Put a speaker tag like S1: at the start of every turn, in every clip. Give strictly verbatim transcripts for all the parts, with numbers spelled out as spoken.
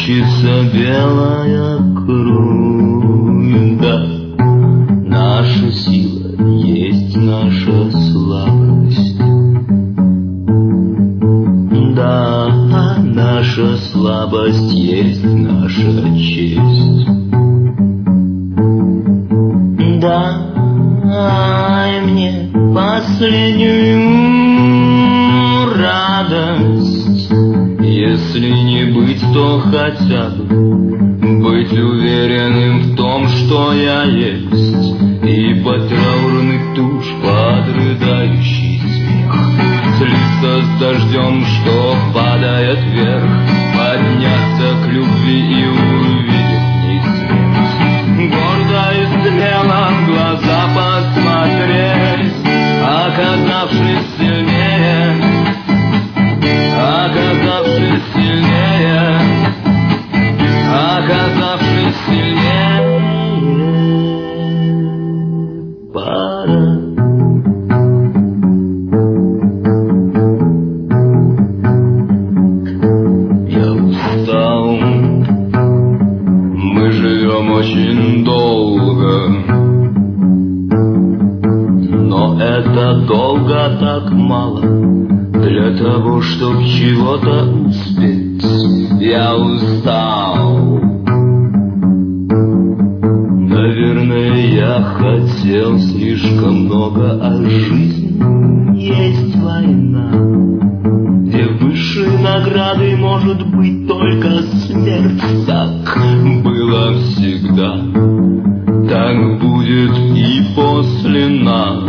S1: Мечется белая кровь, да. Наша сила есть наша слабость. Да, наша слабость есть наша честь. Дай мне последнюю радость, если не быть, то хотя бы быть уверенным в том, что я есть. И под траурный тушь, под рыдающий смех, слиться с дождем, что падает вверх, подняться к любви и увидеть в ней смерть. Гордо и смело в глаза посмотреть, оказавшись сильнее, оказавшись сильнее, оказавшись сильнее. Пора. Я устал. Мы живем очень долго, но это долго так мало для того, чтоб чего-то успеть. Я устал. Наверное, я хотел слишком много, а жизнь есть война, где высшей наградой может быть только смерть. Так было всегда, так будет и после нас.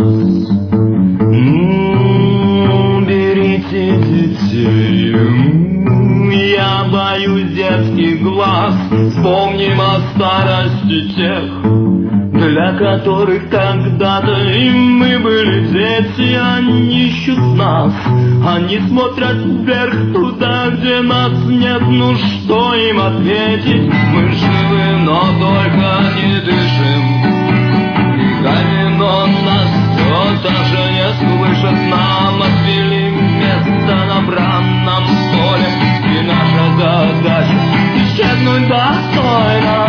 S1: М-м, берите детей, я боюсь детских глаз. Вспомним о старости тех, для которых когда-то и мы были дети. Они ищут нас, они смотрят вверх, туда, где нас нет. Ну что им ответить? Мы живы, но только не дышим. Криками, но нас все даже не слышат. Нам отвели место на бранном поле, и наша задача исчезнуть достойно.